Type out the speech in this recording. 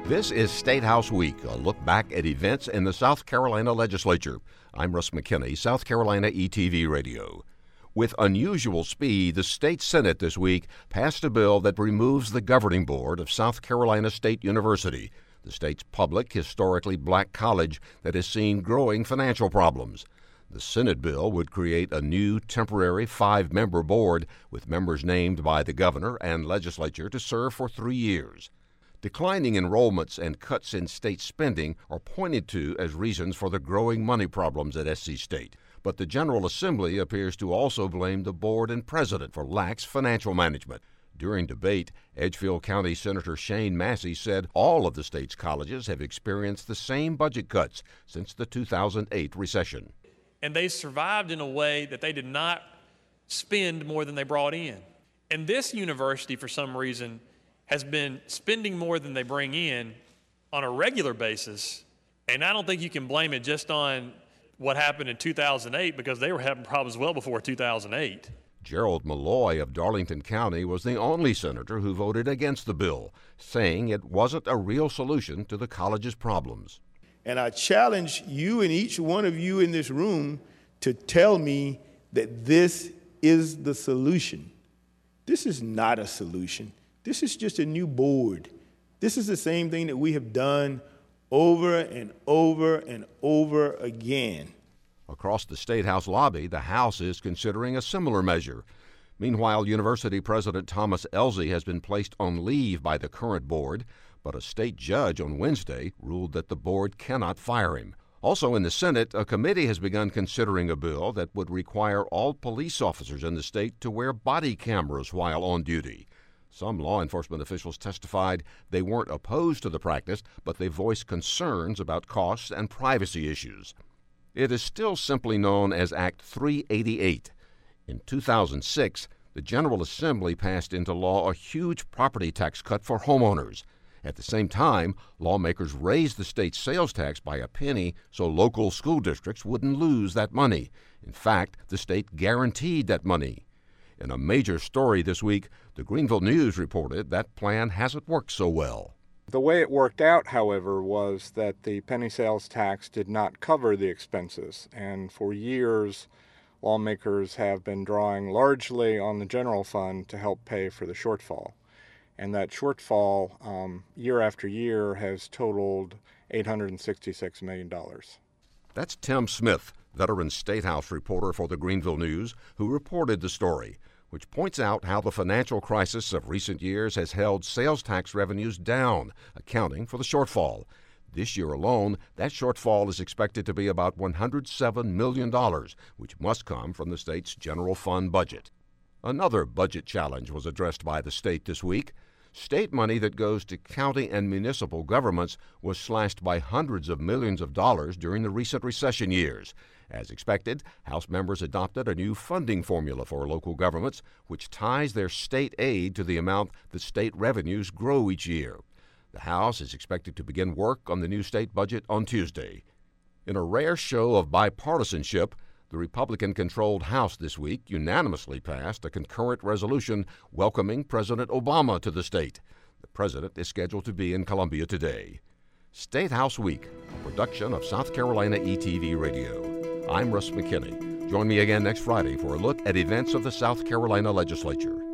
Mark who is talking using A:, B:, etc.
A: This is State House Week, a look back at events in the South Carolina legislature. I'm Russ McKinney, South Carolina ETV Radio. With unusual speed, the state Senate this week passed a bill that removes the governing board of South Carolina State University, the state's public, historically black college that has seen growing financial problems. The Senate bill would create a new temporary 5-member board with members named by the governor and legislature to serve for 3 years. Declining enrollments and cuts in state spending are pointed to as reasons for the growing money problems at SC State. But the General Assembly appears to also blame the board and president for lax financial management. During debate, Edgefield County Senator Shane Massey said all of the state's colleges have experienced the same budget cuts since the 2008 recession.
B: And they survived in a way that they did not spend more than they brought in. And this university, for some reason, has been spending more than they bring in on a regular basis. And I don't think you can blame it just on what happened in 2008, because they were having problems well before 2008.
A: Gerald Malloy of Darlington County was the only senator who voted against the bill, saying it wasn't a real solution to the college's problems.
C: And I challenge you and each one of you in this room to tell me that this is the solution. This is not a solution. This is just a new board. This is the same thing that we have done over and over and over again.
A: Across the State House lobby, the House is considering a similar measure. Meanwhile, University President Thomas Elzey has been placed on leave by the current board, but a state judge on Wednesday ruled that the board cannot fire him. Also in the Senate, a committee has begun considering a bill that would require all police officers in the state to wear body cameras while on duty. Some law enforcement officials testified they weren't opposed to the practice, but they voiced concerns about costs and privacy issues. It is still simply known as Act 388. In 2006, the General Assembly passed into law a huge property tax cut for homeowners. At the same time, lawmakers raised the state's sales tax by a penny so local school districts wouldn't lose that money. In fact, the state guaranteed that money. In a major story this week, the Greenville News reported that plan hasn't worked so well.
D: The way it worked out, however, was that the penny sales tax did not cover the expenses, and for years, lawmakers have been drawing largely on the general fund to help pay for the shortfall. And that shortfall, year after year, has totaled $866 million.
A: That's Tim Smith, veteran State House reporter for the Greenville News, who reported the story, which points out how the financial crisis of recent years has held sales tax revenues down, accounting for the shortfall. This year alone, that shortfall is expected to be about $107 million, which must come from the state's general fund budget. Another budget challenge was addressed by the state this week. State money that goes to county and municipal governments was slashed by hundreds of millions of dollars during the recent recession years. As expected, House members adopted a new funding formula for local governments, which ties their state aid to the amount that state revenues grow each year. The House is expected to begin work on the new state budget on Tuesday. In a rare show of bipartisanship, the Republican-controlled House this week unanimously passed a concurrent resolution welcoming President Obama to the state. The president is scheduled to be in Columbia today. State House Week, a production of South Carolina ETV Radio. I'm Russ McKinney. Join me again next Friday for a look at events of the South Carolina legislature.